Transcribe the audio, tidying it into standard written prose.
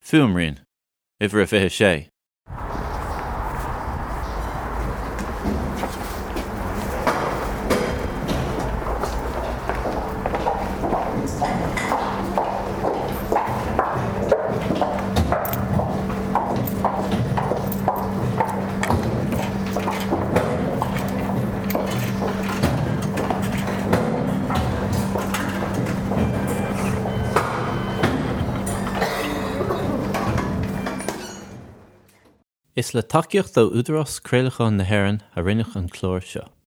Fuamrín, Ivra Fihe Shay. Is le takeíocht ó údarás Craolacháin na hÉireann a rinneadh an clár seo.